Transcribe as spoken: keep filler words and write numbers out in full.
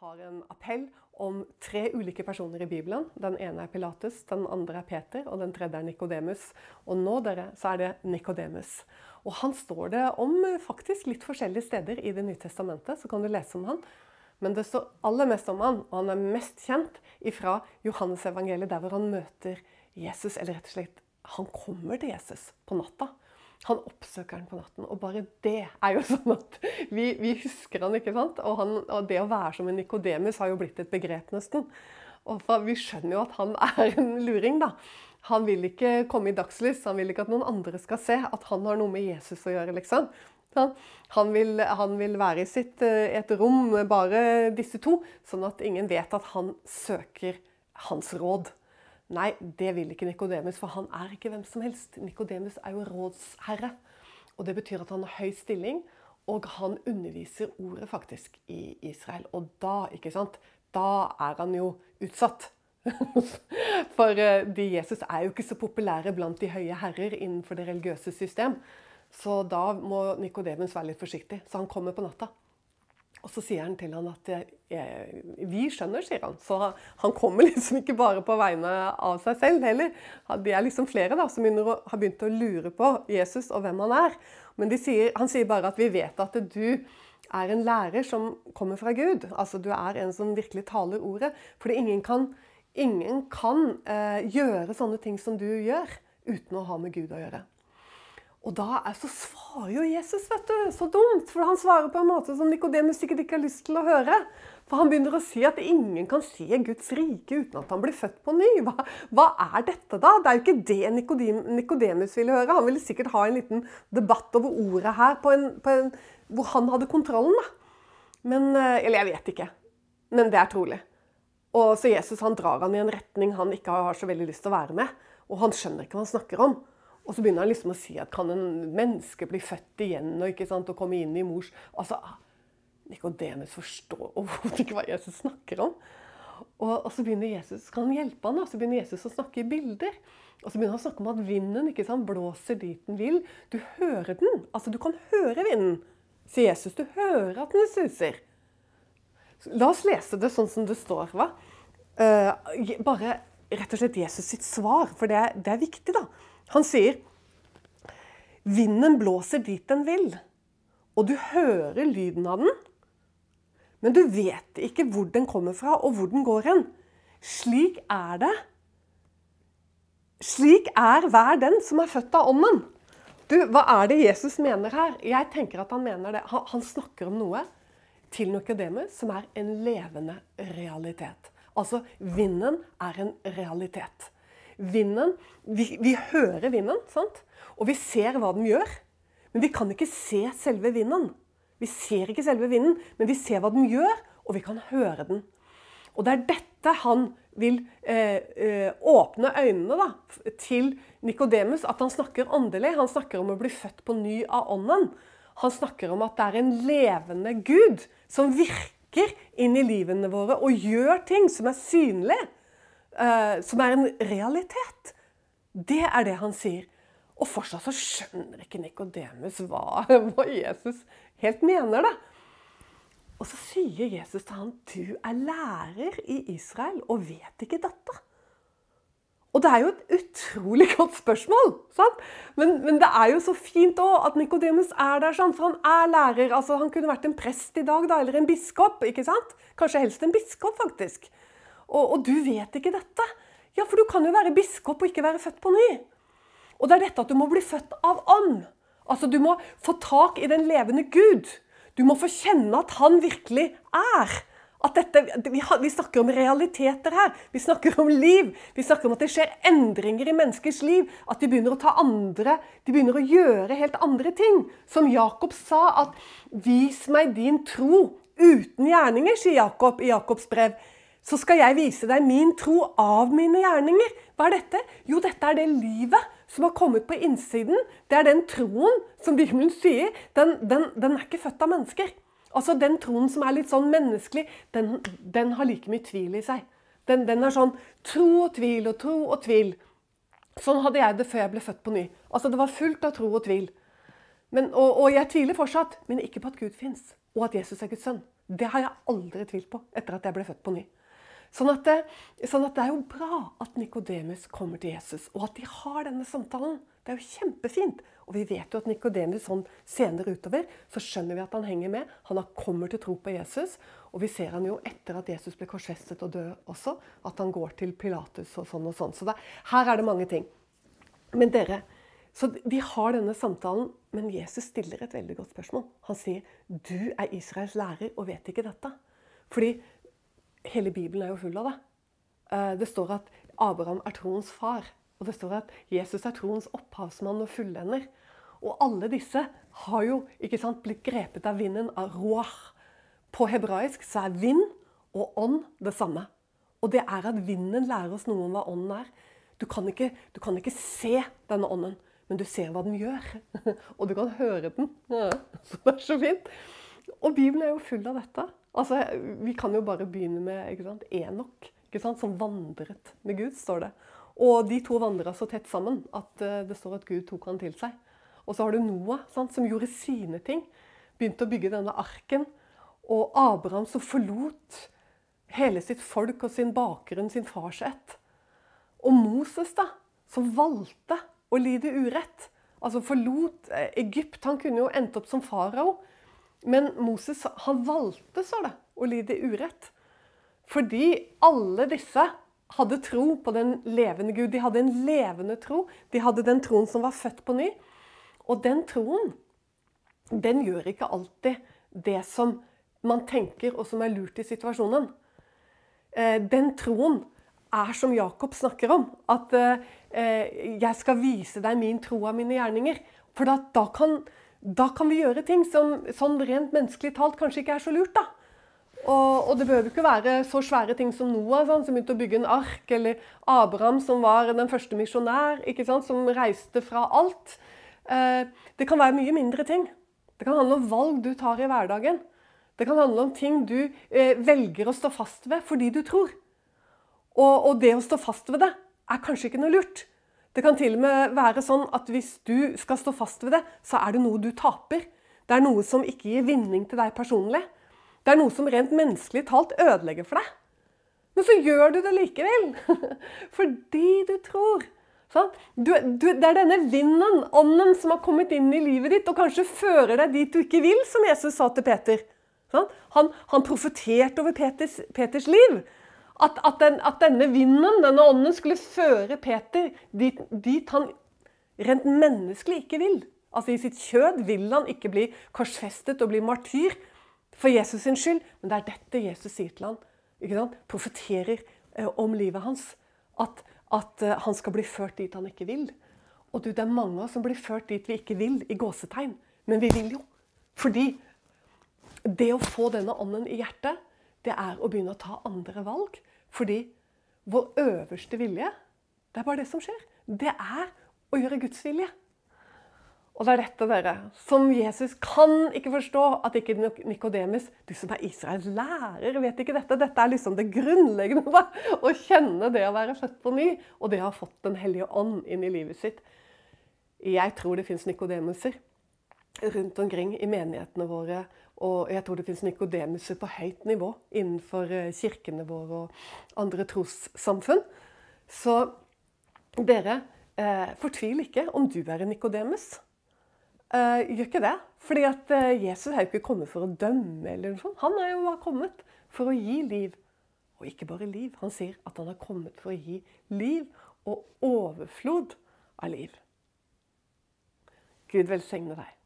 har en appell om tre ulike personer i Bibelen. Den ene er Pilatus, den andre er Peter, og den tredje er Nikodemus. Og nå, dere, så er det Nikodemus. Og han står det om faktisk litt forskjellige steder i Det nye testamentet, så kan du lese om han. Men det står aller mest om han, og han er mest kjent ifra Johannes evangeliet, der hvor han møter Jesus, eller rett og slett, han kommer til Jesus på natta. Han oppsøker han på natten, og bare det er jo sånn at vi, vi husker han, ikke sant? Og, han, og det å være som en Nikodemus har jo blitt et begrep nesten. Og vi skjønner jo at han er en luring da. Han vil ikke komme i dagslys, han vil ikke at noen andre skal se at han har noe med Jesus å gjøre, liksom. Han vil, han vil være i sitt, et rom med bare disse to, sånn at ingen vet at han søker hans råd. Nei, det vil ikke Nikodemus, for han er ikke hvem som helst. Nikodemus er jo rådsherre, og det betyr at han har høy stilling, og han underviser ordet faktisk i Israel. Og da, ikke sant, da er han jo utsatt. For de Jesus er jo ikke så populære blant de høye herrer innenfor det religiøse system. Så da må Nikodemus være litt forsiktig, så han kommer på natta. Og så sier han til han at eh, vi skjønner, sier han. Så han kommer liksom ikke bare på vegne av seg selv heller. Det er liksom flere da, som å, har begynt å lure på Jesus og hvem han er. Men de sier, han sier bare at vi vet at du er en lærer som kommer fra Gud. Altså du er en som virkelig taler ordet. Fordi ingen kan, ingen kan eh, gjøre sånne ting som du gjør uten å ha med Gud å gjøre. Og da er, så svarer jo Jesus, vet du, så dumt, for han svarer på en måte som Nikodemus sikkert ikke har lyst til å høre. For han begynner å si at ingen kan se Guds rike uten at han blir født på ny. Hva, hva er dette da? Det er jo ikke det Nikodemus ville høre. Han ville sikkert ha en liten debatt over ordet her, på en, på en, hvor han hadde kontrollen da. Men, eller jeg vet ikke, men det er trolig. Og så Jesus, han drar han i en retning han ikke har så veldig lyst til å være med, og han skjønner ikke hva han snakker om. Og så begynner han liksom å si at kan en menneske bli født igjen og, ikke sant, og komme inn i mors... Altså, Nikodemus forstår overhodet ikke hva Jesus snakker om. Og, og så begynner Jesus, kan han hjelpe han da? Så begynner Jesus å snakke i bilder. Og så begynner han å snakke om at vinden, ikke sant, blåser dit den vil. Du hører den, altså du kan høre vinden, sier Jesus. Du hører at den suser. La oss lese det sånn som det står, hva? Uh, bare rett og slett Jesus sitt svar, for det er, det er viktig da. Han sier, vinden blåser dit den vil, og du hører lyden av den, men du vet ikke hvor den kommer fra og hvor den går hen. Slik er det. Slik er hver den som er født av ånden. Du, hva er det Jesus mener her? Jeg tenker at han mener det. Han, han snakker om noe til Nikodemus som er en levende realitet. Altså, vinden er en realitet. Vinden, vi, vi hører vinden, sant? Og vi ser hva den gjør, men vi kan ikke se selve vinden. Vi ser ikke selve vinden, men vi ser hva den gjør, og vi kan høre den. Og det er dette han vil eh, eh, åpne øynene da, til Nikodemus, at han snakker åndelig. Han snakker om å bli født på ny av ånden. Han snakker om at det er en levende Gud som virker inn i livene våre og gjør ting som er synlige. Uh, som er en realitet. Det er det han sier. Og fortsatt så skjønner ikke Nikodemus hva, hva Jesus helt mener det. Og så sier Jesus til han, du er lærer i Israel og vet ikke dette. Og det er jo et utrolig godt spørsmål, sant? Men, men det er jo så fint også at Nikodemus er der, sant? For han er lærer. Altså, han kunne vært en prest i dag da, eller en biskop, ikke sant? Kanskje helst en biskop faktisk. Og, og du vet ikke dette. Ja, for du kan jo være biskop og ikke være født på ny. Og det er dette at du må bli født av ånd. Altså, du må få tak i den levende Gud. Du må få kjenne at han virkelig er. At dette, vi, vi snakker om realiteter her. Vi snakker om liv. Vi snakker om at det skjer endringer i menneskers liv. At de begynner å ta andre, de begynner å gjøre helt andre ting. Som Jakob sa, at vis meg din tro uten gjerninger, sier Jakob i Jakobs brev. Så skal jeg vise deg min tro av mine gjerninger. Hva er dette? Jo, dette er det livet som har kommet på innsiden. Det er den troen som Bibelen sier, den, den, den er ikke født av mennesker. Altså den troen som er litt sånn menneskelig, den, den har like mye tvil i seg. Den, den er sånn tro og tvil og tro og tvil. Sånn hadde jeg det før jeg ble født på ny. Altså det var fullt av tro og tvil. Men, og, og jeg tviler fortsatt, men ikke på at Gud finnes, og at Jesus er Guds sønn. Det har jeg aldri tvilt på etter at jeg ble født på ny. Sånn at, det, sånn at det er jo bra at Nikodemus kommer til Jesus, og at de har denne samtalen. Det er jo kjempefint. Og vi vet jo at Nikodemus sånn senere utover, så skjønner vi at han henger med. Han har kommer til tro på Jesus, og vi ser han jo etter at Jesus ble korsfestet og død også, at han går til Pilatus og sånn og sånn. Så da, her er det mange ting. Men dere, så de har denne samtalen, men Jesus stiller et veldig godt spørsmål. Han sier, du er Israels lærer og vet ikke dette. Fordi hele Bibelen er jo full av det. Det står at Abraham er troens far. Og det står at Jesus er troens opphavsmann og fullender. Og alle disse har jo ikke sant, blitt grepet av vinden av ruach. På hebraisk så er vind og ånd det samme. Og det er at vinden lærer oss noe om hva ånden er. Du kan ikke, du kan ikke se denne ånden, men du ser hva den gjør. Og du kan høre den. Ja, så det er så fint. Og Bibelen er jo full av dette. Altså, vi kan jo bare begynne med ikke sant, Enok, ikke sant, som vandret med Gud, står det. Og de to vandret så tett sammen at det står at Gud tok han til seg. Og så har du Noah, sant, som gjorde sine ting. Begynte å bygge denne arken. Og Abraham som forlot hele sitt folk og sin bakgrunn, sin farsett. Og Moses da, som valgte å lide urett. Altså forlot Egypt. Han kunne jo endt opp som farao. Men Moses, han valgte så det, å lide urett. Fordi alle disse hadde tro på den levende Gud. De hadde en levende tro. De hadde den troen som var født på ny. Og den troen, den gjør ikke alltid det som man tenker og som er lurt i situasjonen. Den troen er som Jakob snakker om, at jeg skal vise deg min tro av mine gjerninger. For da, da, kan, da kan vi gjøre ting som sånn rent menneskelig talt kanskje ikke er så lurt da. Og, og det behøver ikke være så svære ting som Noah, sånn, som begynte å bygge en ark, eller Abraham, som var den første misjonær, ikke sant, som reiste fra alt. Eh, det kan være mye mindre ting. Det kan handle om valg du tar i hverdagen. Det kan handle om ting du eh, velger å stå fast ved fordi du tror. Og, og det å stå fast ved det er kanskje ikke noe lurt. Det kan til og med være sånn at hvis du skal stå fast ved det, så er det noe du taper. Det er noe som ikke gir vinning til deg personlig. Det er noe som rent menneskelig talt ødelegger for deg. Men så gjør du det likevel. Fordi du tror. Sånn? Du, du, det er denne vinden, ånden, som har kommet inn i livet ditt, og kanskje fører deg dit du ikke vil, som Jesus sa til Peter. Sånn? Han, han profeterte over Peters, Peters liv. At, at, den, at denne vinden, denne ånden, skulle føre Peter dit, dit han rent menneskelig ikke vil. Altså i sitt kjød vil han ikke bli korsfestet og bli martyr, for Jesus sin skyld, men det er dette Jesus sier til han, ikke sant? Profeterer eh, om livet hans, at, at eh, han skal bli ført dit han ikke vil. Og du, det er mange som blir ført dit vi ikke vil, i gåsetegn, men vi vil jo. Fordi det å få denne ånden i hjertet, det er å begynne å ta andre valg. Fordi vår øverste vilje, det er bare det som skjer. Det er å gjøre Guds vilje. Og det er dette, dere, som Jesus kan ikke forstå at ikke Nikodemus, du som er Israels lærer, vet ikke dette. Dette er liksom det grunnleggende, da, å kjenne det å være født på ny, og det å ha fått den hellige ånd inn i livet sitt. Jeg tror det finnes Nikodemuser rundt omkring i menighetene våre, og jeg tror det finnes Nikodemuser på høyt nivå innenfor kirkene våre og andre trossamfunn. Så dere, eh, fortvil ikke om du er en Nikodemus. Uh, gjør ikke det, fordi at uh, Jesus er jo ikke kommet for å dømme eller noe sånt. Han er jo kommet for å gi liv, og ikke bare liv. Han sier at han har kommet for å gi liv og overflod av liv. Gud velsigne deg.